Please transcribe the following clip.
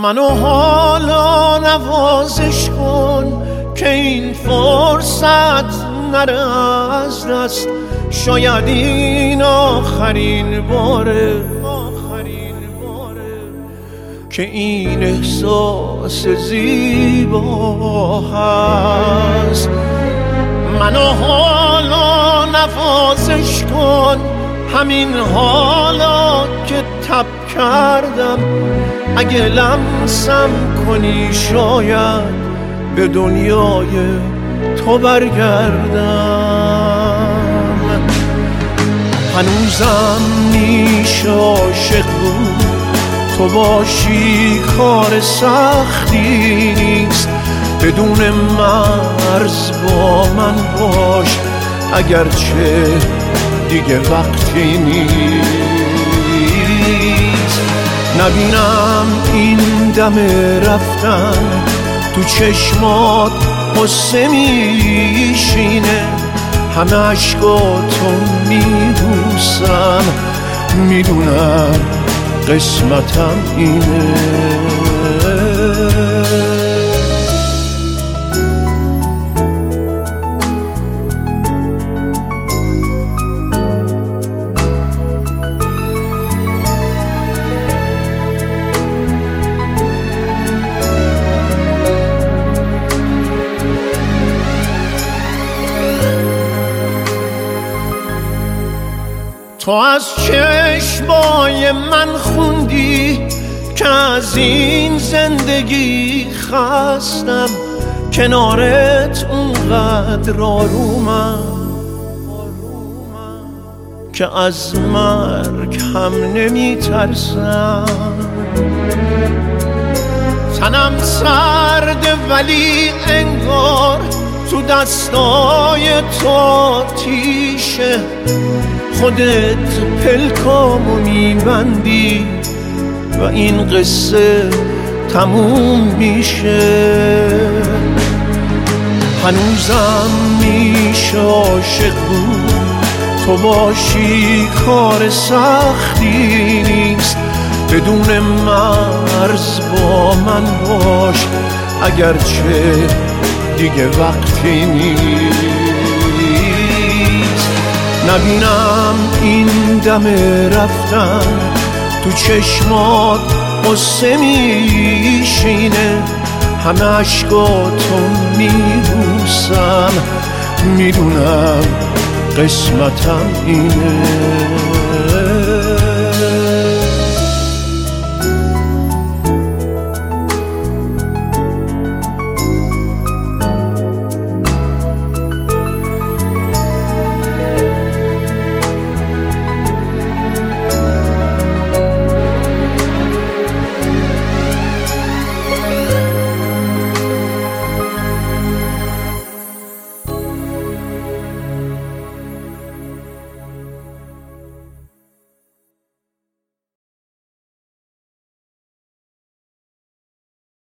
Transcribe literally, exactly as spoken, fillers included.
منو حالا نوازش کن که این فرصت نره از دست. شاید این آخرین باره که این احساس زیبا هست. منو حالا نوازش کن، همین حالا که تب کردم. اگه لمسم کنی شاید به دنیای تو برگردم. هنوزم میشه عاشق بود، تو باشی کار سختی نیست. بدون مرز با من باش، اگرچه دیگه وقتی نیست. نبینم این دم رفتن تو چشمات قصه میشینه. همه عشقاتو میبوسم، میدونم قسمتم اینه. تو از چشمای من خوندی که از این زندگی خستم. کنارت اونقدر آرومم که از مرگ هم نمی ترسم. تنم سرده ولی انگار تو دستای تو آتیشه. خودت پلکامو میبندی و این قصه تموم میشه. هنوزم میشه عاشق بود، تو باشی کار سختی نیست. بدون مرز با من باش، اگرچه دیگه وقتی نیست. نبینم این دم رفتن تو چشمات قصه میشینه. همه عشقاتو میبوسم، میدونم قسمتم اینه.